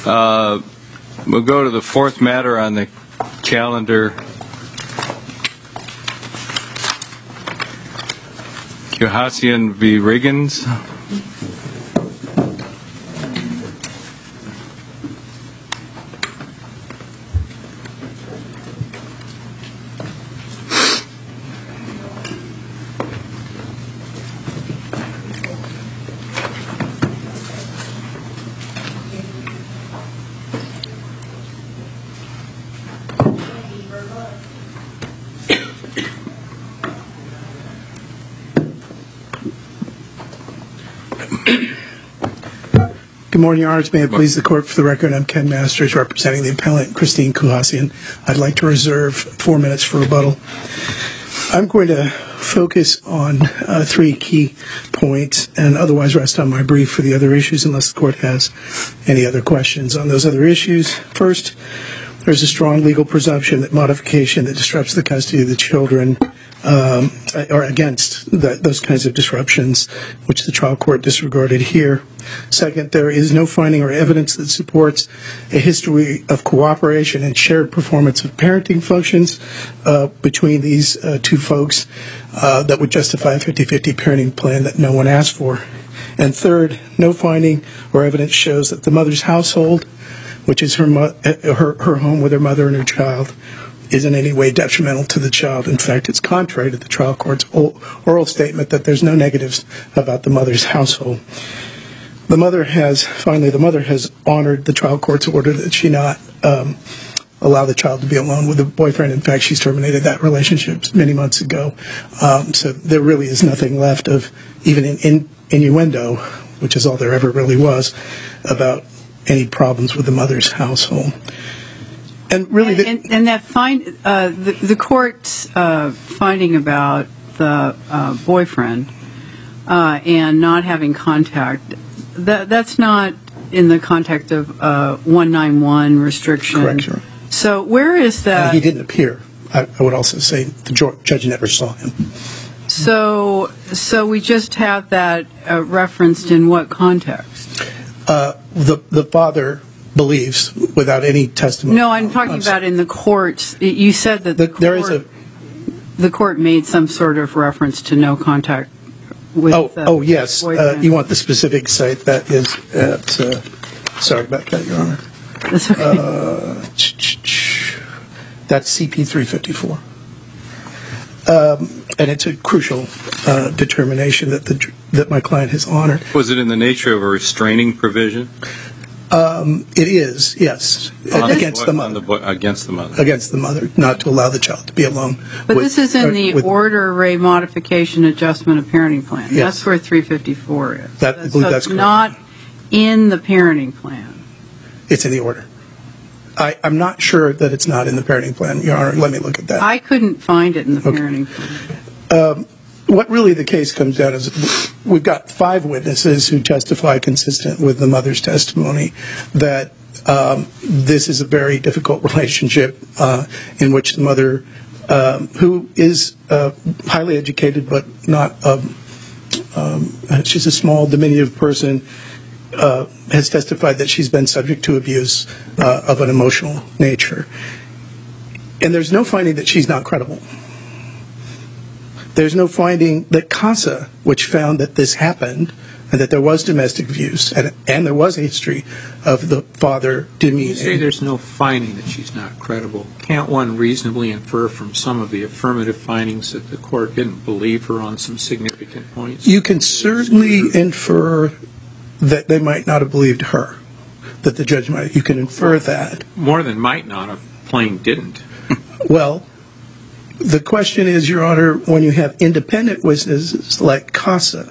We'll go to the fourth matter on the calendar. Kuhasian v. Riggins. Good morning, Your Honors. May it please the Court, for the record, I'm Ken Masters, representing the appellant, Christine Kuhasian. I'd like to reserve 4 minutes for rebuttal. I'm going to focus on 3 key points and otherwise rest on my brief for the other issues unless the Court has any other questions on those other issues. First, there's a strong legal presumption that modification that disrupts the custody of the children or against those kinds of disruptions, which the trial court disregarded here. Second, there is no finding or evidence that supports a history of cooperation and shared performance of parenting functions between these two folks that would justify a 50-50 parenting plan that no one asked for. And third, no finding or evidence shows that the mother's household, which is her home with her mother and her child, is in any way detrimental to the child. In fact, it's contrary to the trial court's oral statement that there's no negatives about the mother's household. The mother has honored the trial court's order that she not allow the child to be alone with the boyfriend. In fact, she's terminated that relationship many months ago. So there really is nothing left of even an innuendo, which is all there ever really was, about any problems with the mother's household. And really, the court's finding about the boyfriend and not having contact, that's not in the context of 191 restriction. Correct, sir. So where is that? And he didn't appear. I would also say the judge never saw him. So we just have that referenced in what context? The father believes without any testimony. No, I'm talking about in the courts. You said that the court made some sort of reference to no contact with yes. You want the specific site? That is at, sorry about that, Your Honor. That's okay. That's CP 354. And it's a crucial determination that my client has honored. Was it in the nature of a restraining provision? It is, yes. Against the mother. Against the mother. Against the mother, not to allow the child to be alone. But this is in the order, Ray, modification, adjustment of parenting plan. Yes. That's where 354 is. I believe that's correct. Not in the parenting plan. It's in the order. I'm not sure that it's not in the parenting plan, Your Honor. Let me look at that. I couldn't find it in the parenting plan. What really the case comes down is we've got 5 witnesses who testify consistent with the mother's testimony that this is a very difficult relationship in which the mother, who is highly educated but not, she's a small, diminutive person, has testified that she's been subject to abuse of an emotional nature. And there's no finding that she's not credible. There's no finding that CASA, which found that this happened and that there was domestic abuse and there was a history of the father demeaning. You say there's no finding that she's not credible. Can't one reasonably infer from some of the affirmative findings that the court didn't believe her on some significant points? You can certainly infer that they might not have believed her, that the judge might. You can infer that. More than might not have, plain didn't. Well, the question is, Your Honor, when you have independent witnesses like CASA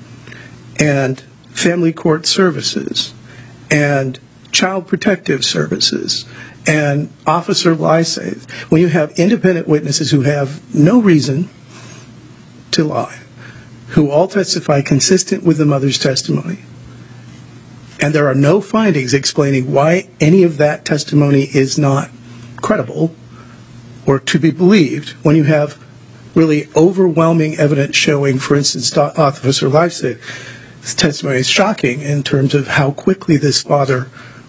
and family court services and child protective services and Officer Lysave, when you have independent witnesses who have no reason to lie, who all testify consistent with the mother's testimony, and there are no findings explaining why any of that testimony is not credible or to be believed, when you have really overwhelming evidence showing, for instance, Officer Lysave's testimony is shocking in terms of how quickly this father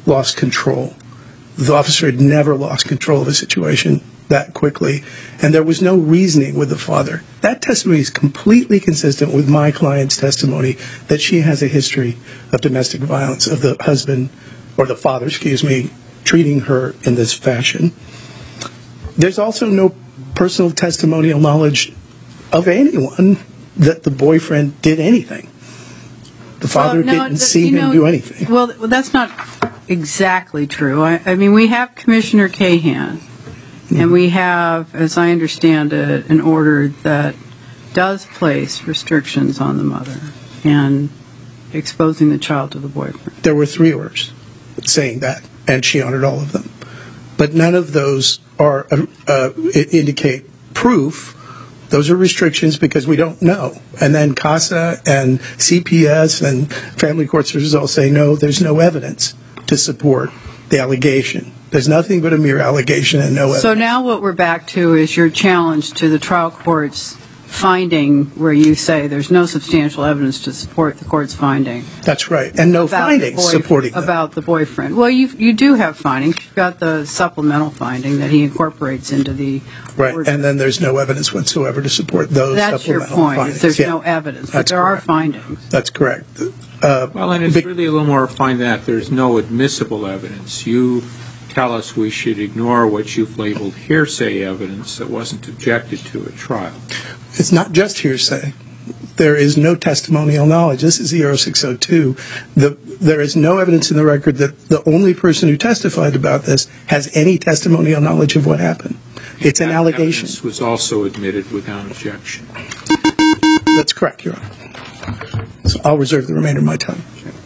lost control. The officer had never lost control of the situation that quickly, and there was no reasoning with the father. That testimony is completely consistent with my client's testimony that she has a history of domestic violence, of the husband, or the father, treating her in this fashion. There's also no personal testimonial knowledge of anyone that the boyfriend did anything. The father didn't see him do anything. Well, that's not exactly true. I mean, we have Commissioner Cahan, and we have, as I understand it, an order that does place restrictions on the mother and exposing the child to the boyfriend. There were 3 orders saying that, and she honored all of them. But none of those are indicate proof. Those are restrictions because we don't know. And then CASA and CPS and family court services all say, no, there's no evidence to support the allegation. There's nothing but a mere allegation and no evidence. So now what we're back to is your challenge to the trial court's finding where you say there's no substantial evidence to support the court's finding. That's right. And no findings supporting that. About the boyfriend. Well, you do have findings. You've got the supplemental finding that he incorporates into the right, and then there's no evidence whatsoever to support those That's your point. findings. There's no evidence, but there are findings. That's correct. Well, and it's really a little more refined than that. There's no admissible evidence. You tell us we should ignore what you've labeled hearsay evidence that wasn't objected to at trial. It's not just hearsay. There is no testimonial knowledge. This is ER 602. There is no evidence in the record that the only person who testified about this has any testimonial knowledge of what happened. It's an allegation. This was also admitted without objection. That's correct, Your Honor. So I'll reserve the remainder of my time.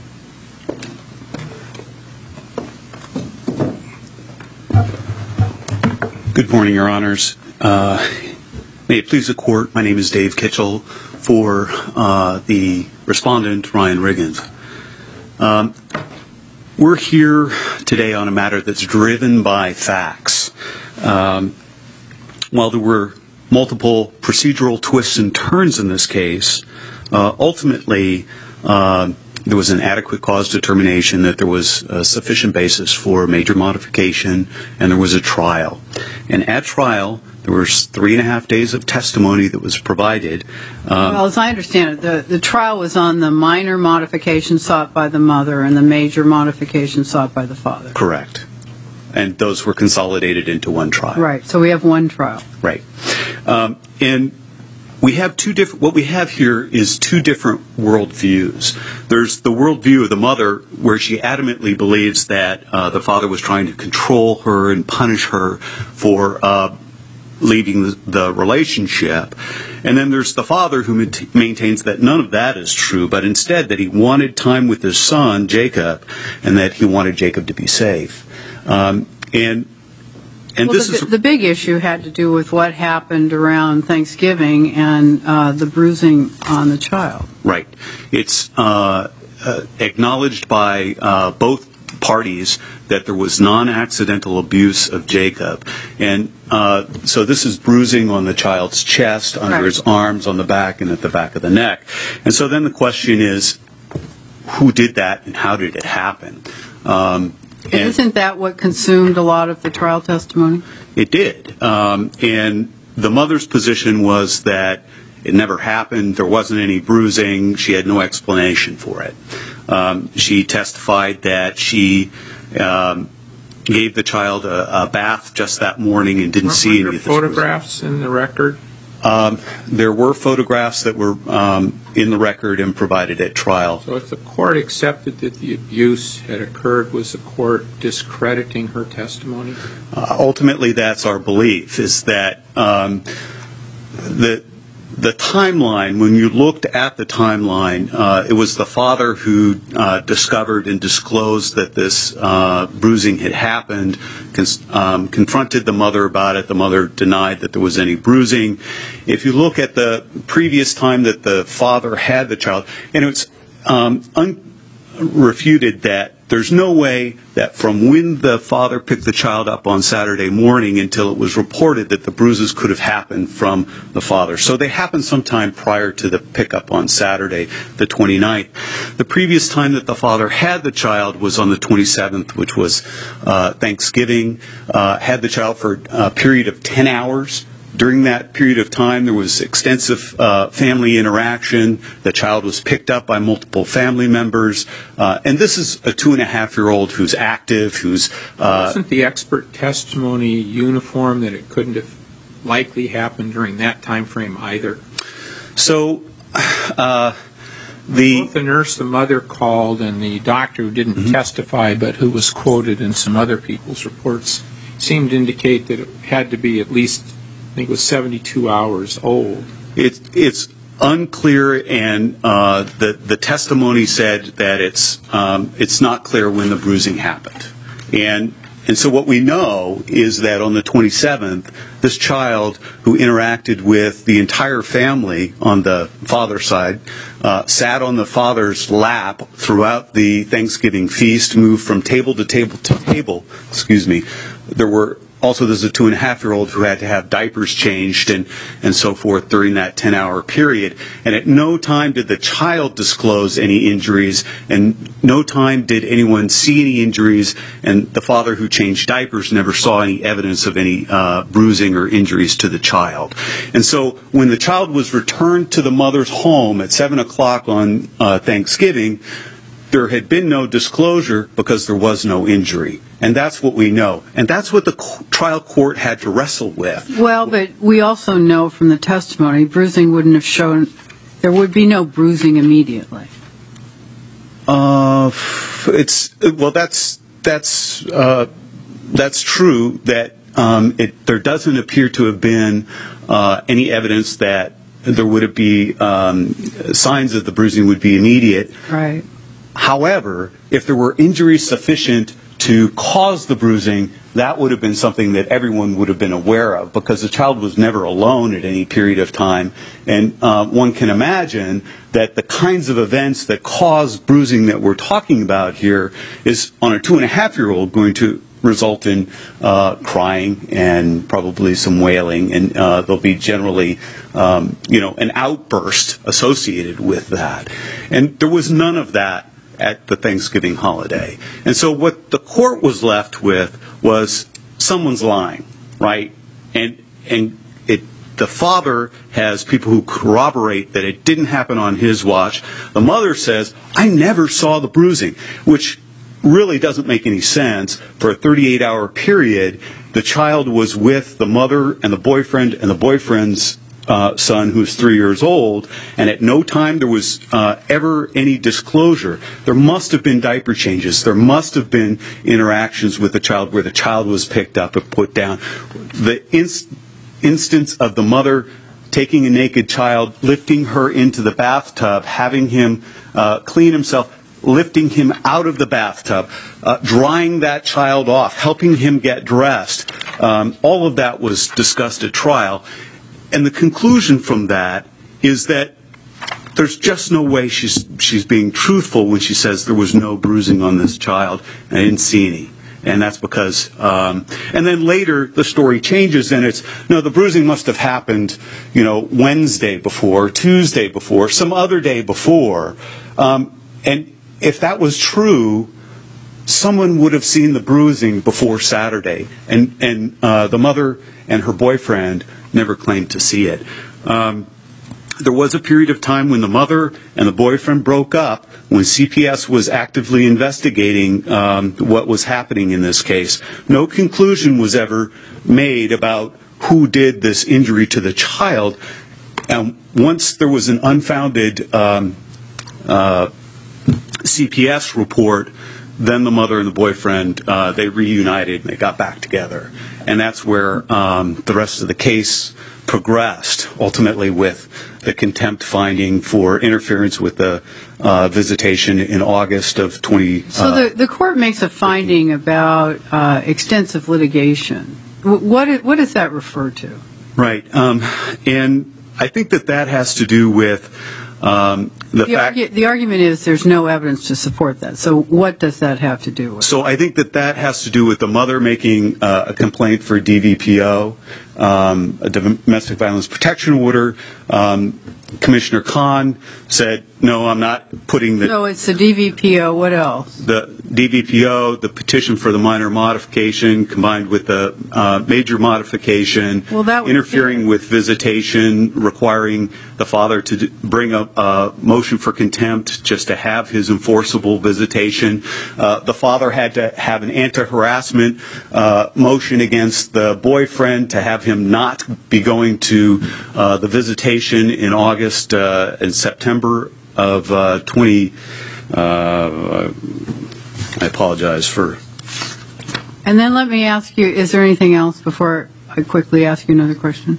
Good morning, Your Honors. May it please the Court, my name is Dave Kitchell for the respondent, Ryan Riggins. We're here today on a matter that's driven by facts. While there were multiple procedural twists and turns in this case, ultimately there was an adequate cause determination that there was a sufficient basis for major modification, and there was a trial. And at trial, there was 3.5 days of testimony that was provided. Well, as I understand it, the trial was on the minor modification sought by the mother and the major modification sought by the father. Correct. And those were consolidated into one trial. Right, so we have one trial. Right. And we have what we have here is 2 different worldviews. There's the worldview of the mother where she adamantly believes that the father was trying to control her and punish her for leaving the relationship. And then there's the father who maintains that none of that is true, but instead that he wanted time with his son, Jacob, and that he wanted Jacob to be safe. The big issue had to do with what happened around Thanksgiving and the bruising on the child. Right. It's acknowledged by both parties that there was non-accidental abuse of Jacob. And so this is bruising on the child's chest, under his arms, on the back, and at the back of the neck. And so then the question is, who did that and how did it happen? Isn't that what consumed a lot of the trial testimony? It did. And the mother's position was that it never happened, there wasn't any bruising, she had no explanation for it. She testified that she gave the child a bath just that morning and didn't see any of this. Were there photographs in the record? There were photographs that were in the record and provided at trial. So if the court accepted that the abuse had occurred, was the court discrediting her testimony? Ultimately, that's our belief, is that the timeline, when you looked at the timeline, it was the father who discovered and disclosed that this bruising had happened, confronted the mother about it. The mother denied that there was any bruising. If you look at the previous time that the father had the child, and it's unrefuted that there's no way that from when the father picked the child up on Saturday morning until it was reported that the bruises could have happened from the father. So they happened sometime prior to the pickup on Saturday, the 29th. The previous time that the father had the child was on the 27th, which was Thanksgiving. Had the child for a period of 10 hours. During that period of time, there was extensive family interaction. The child was picked up by multiple family members. And this is a 2.5-year-old who's active, who's... Wasn't the expert testimony uniform that it couldn't have likely happened during that time frame either? So, Both the nurse the mother called and the doctor who didn't testify but who was quoted in some other people's reports seemed to indicate that it had to be at least, I think it was 72 hours old. It's unclear, and the testimony said that it's not clear when the bruising happened. And so what we know is that on the 27th, this child who interacted with the entire family on the father's side sat on the father's lap throughout the Thanksgiving feast, moved from table to table to table. There's a 2.5-year-old who had to have diapers changed and so forth during that 10-hour period. And at no time did the child disclose any injuries, and no time did anyone see any injuries, and the father who changed diapers never saw any evidence of any bruising or injuries to the child. And so when the child was returned to the mother's home at 7 o'clock on Thanksgiving, there had been no disclosure because there was no injury. And that's what we know. And that's what the trial court had to wrestle with. Well, but we also know from the testimony, bruising wouldn't have shown, there would be no bruising immediately. That's true, that there doesn't appear to have been any evidence that there would be signs that the bruising would be immediate. Right. However, if there were injuries sufficient to cause the bruising, that would have been something that everyone would have been aware of, because the child was never alone at any period of time. And one can imagine that the kinds of events that cause bruising that we're talking about here is, on a 2.5-year-old, going to result in crying and probably some wailing, and there'll be generally an outburst associated with that. And there was none of that at the Thanksgiving holiday. And so what the court was left with was someone's lying, right? And the father has people who corroborate that it didn't happen on his watch. The mother says, I never saw the bruising, which really doesn't make any sense. For a 38-hour period, the child was with the mother and the boyfriend's son, who's 3 years old, and at no time there was ever any disclosure. There must have been diaper changes. There must have been interactions with the child where the child was picked up and put down. The instance of the mother taking a naked child, lifting her into the bathtub, having him clean himself, lifting him out of the bathtub, drying that child off, helping him get dressed, all of that was discussed at trial. And the conclusion from that is that there's just no way she's being truthful when she says there was no bruising on this child, and I didn't see any. And that's because, and then later the story changes, and it's, no, the bruising must have happened, Wednesday before, Tuesday before, some other day before. And if that was true, someone would have seen the bruising before Saturday, and the mother and her boyfriend never claimed to see it. There was a period of time when the mother and the boyfriend broke up, when CPS was actively investigating what was happening in this case. No conclusion was ever made about who did this injury to the child. And once there was an unfounded CPS report, then the mother and the boyfriend, they reunited and they got back together. And that's where the rest of the case progressed, ultimately with the contempt finding for interference with the visitation in August of 20... So the court makes a finding about extensive litigation. What does that refer to? Right. And I think that has to do with The argument is there's no evidence to support that. So what does that have to do with? So I think that has to do with the mother making a complaint for DVPO, a domestic violence protection order. Commissioner Khan said, no, I'm not putting the... So it's the DVPO, what else? The DVPO, the petition for the minor modification combined with the major modification, interfering with visitation, requiring the father to bring a motion for contempt just to have his enforceable visitation. The father had to have an anti-harassment motion against the boyfriend to have him not be going to the visitation in August and September of 20... I apologize for... And then let me ask you, is there anything else before I quickly ask you another question?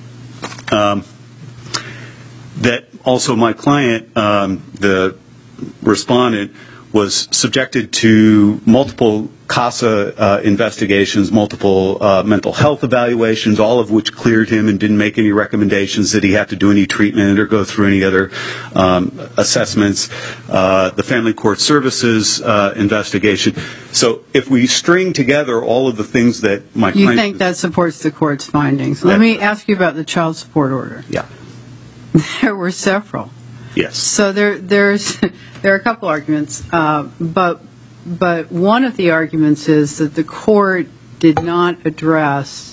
That also my client, the respondent, was subjected to multiple CASA investigations, multiple mental health evaluations, all of which cleared him and didn't make any recommendations that he have to do any treatment or go through any other assessments. The Family Court Services investigation. So if we string together all of the things that my client... You think that supports the court's findings. Let me ask you about the child support order. Yeah. There were several. Yes. So there are a couple arguments, but one of the arguments is that the court did not address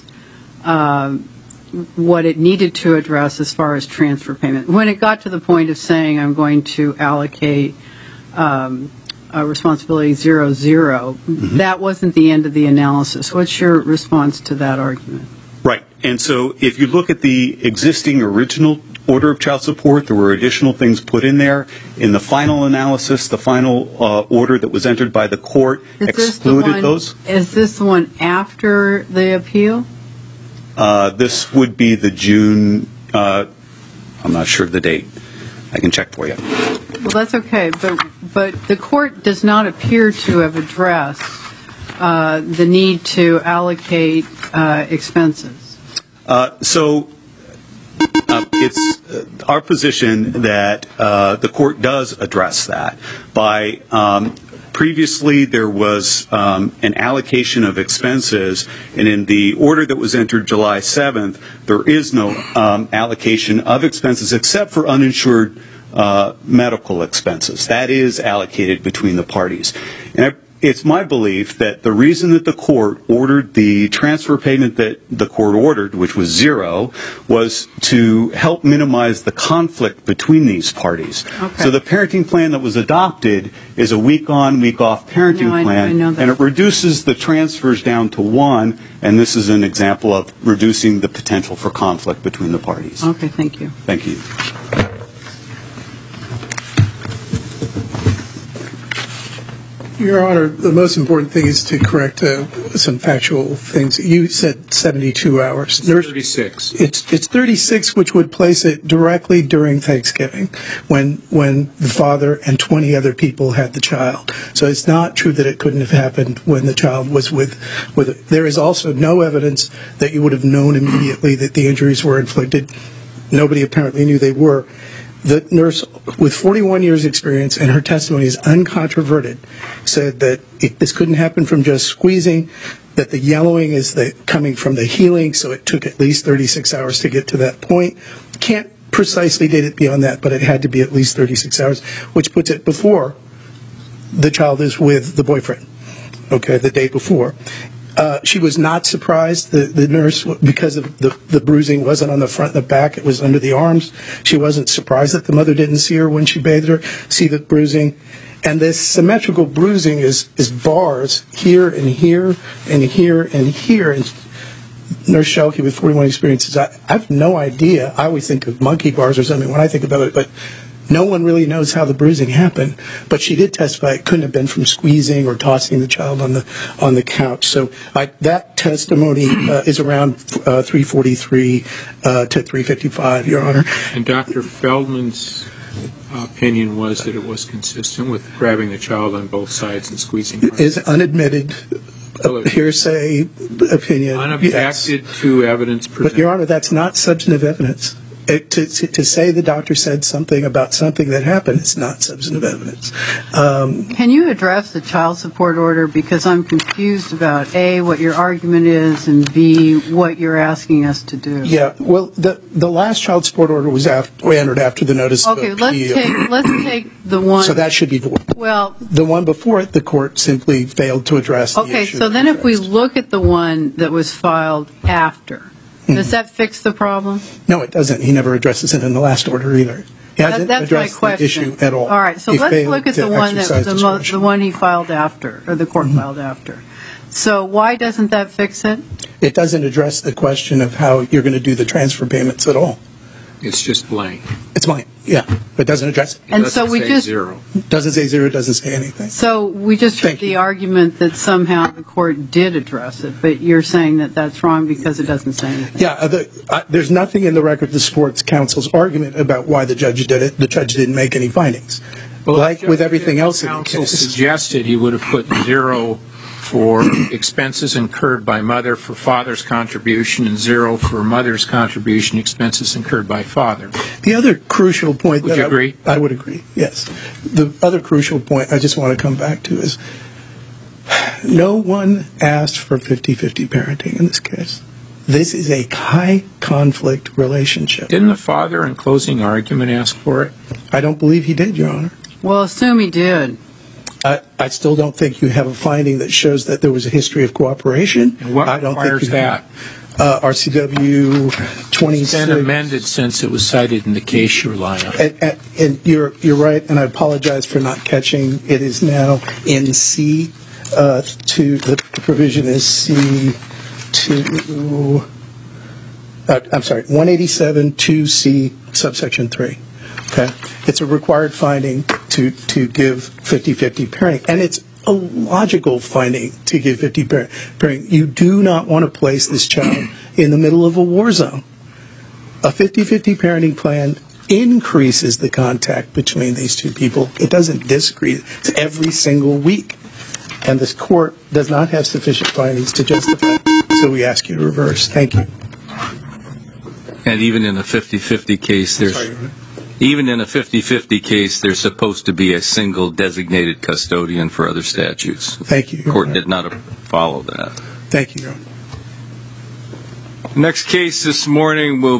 what it needed to address as far as transfer payment. When it got to the point of saying I'm going to allocate responsibility 0-0, that wasn't the end of the analysis. What's your response to that argument? Right. And so if you look at the existing original order of child support, there were additional things put in there. In the final analysis, the final order that was entered by the court excluded those. Is this the one after the appeal? This would be the June, I'm not sure of the date. I can check for you. Well, that's okay, but the court does not appear to have addressed the need to allocate expenses. It's our position that the court does address that. Previously, there was an allocation of expenses, and in the order that was entered July 7th, there is no allocation of expenses except for uninsured medical expenses. That is allocated between the parties. And it's my belief that the reason that the court ordered the transfer payment that the court ordered, which was 0, was to help minimize the conflict between these parties. Okay. So the parenting plan that was adopted is a week-on, week-off parenting plan, I know that. and it reduces the transfers down to 1, and this is an example of reducing the potential for conflict between the parties. Okay, thank you. Thank you. Your Honor, the most important thing is to correct some factual things. You said 72 hours. It's 36. It's 36, which would place it directly during Thanksgiving, when the father and 20 other people had the child. So it's not true that it couldn't have happened when the child was with it. There is also no evidence that you would have known immediately that the injuries were inflicted. Nobody apparently knew they were. The nurse, with 41 years' experience, and her testimony is uncontroverted, said that this couldn't happen from just squeezing, that the yellowing is coming from the healing, so it took at least 36 hours to get to that point. Can't precisely date it beyond that, but it had to be at least 36 hours, which puts it before the child is with the boyfriend, okay, the day before. She was not surprised, the nurse, because of the bruising wasn't on the front and the back, it was under the arms. She wasn't surprised that the mother didn't see her when she bathed her, see the bruising. And this symmetrical bruising is bars here and here and here and here. And Nurse Shelke, with 41 experiences, I have no idea. I always think of monkey bars or something when I think about it, but no one really knows how the bruising happened, but she did testify it couldn't have been from squeezing or tossing the child on the couch. So that testimony is around 343 to 355, Your Honor. And Dr. Feldman's opinion was that it was consistent with grabbing the child on both sides and squeezing her. Is unadmitted hearsay opinion. Unobjected yes. to evidence presented. But, Your Honor, that's not substantive evidence. To say the doctor said something about something that happened is not substantive evidence. Can you address the child support order? Because I'm confused about, A, what your argument is, and B, what you're asking us to do. Yeah, well, the last child support order was entered after the notice of Okay, appeal. let's take the one. So that should be void. Well, The one before it, the court simply failed to address the okay, issue. so then if we look at the one that was filed after, does that fix the problem? No, it doesn't. He never addresses it in the last order either. He hasn't That's my addressed the question. issue at all. All right, so He let's failed look at to the one exercise discretion. the one he filed after, or the court filed after. So why doesn't that fix it? It doesn't address the question of how you're going to do the transfer payments at all. It's just blank. It's mine, yeah. It doesn't address it. It And doesn't so we say just- zero. Doesn't say zero, doesn't say anything. So we just heard Thank you. the argument that somehow the court did address it, but you're saying that that's wrong because it doesn't say anything. Yeah, there's nothing in the record that supports counsel's argument about why the judge did it. The judge didn't make any findings. Like with everything else in the Counsel case. suggested he would have put zero for expenses incurred by mother for father's contribution and zero for mother's contribution expenses incurred by father. The other crucial point Would you agree? I would agree, yes. The other crucial point I just want to come back to is no one asked for 50-50 parenting in this case. This is a high conflict relationship. Didn't the father in closing argument ask for it? I don't believe he did, Your Honor. Well, assume he did. I still don't think you have a finding that shows that there was a history of cooperation. And what I don't requires think that? RCW 26. It's been amended since it was cited in the case you rely on. And you're right, and I apologize for not catching. It is now in C. The provision is C. I'm sorry, 187 2C subsection 3. Okay, it's a required finding to give 50-50 parenting, and it's a logical finding to give 50 parenting. You do not want to place this child in the middle of a war zone. A 50-50 parenting plan increases the contact between these two people. It doesn't disagree. It's every single week. And this court does not have sufficient findings to justify it. So we ask you to reverse. Thank you. And even in a 50-50 case, there's supposed to be a single designated custodian for other statutes. Thank you. The court did not follow that. Thank you, Your Honor. Next case this morning will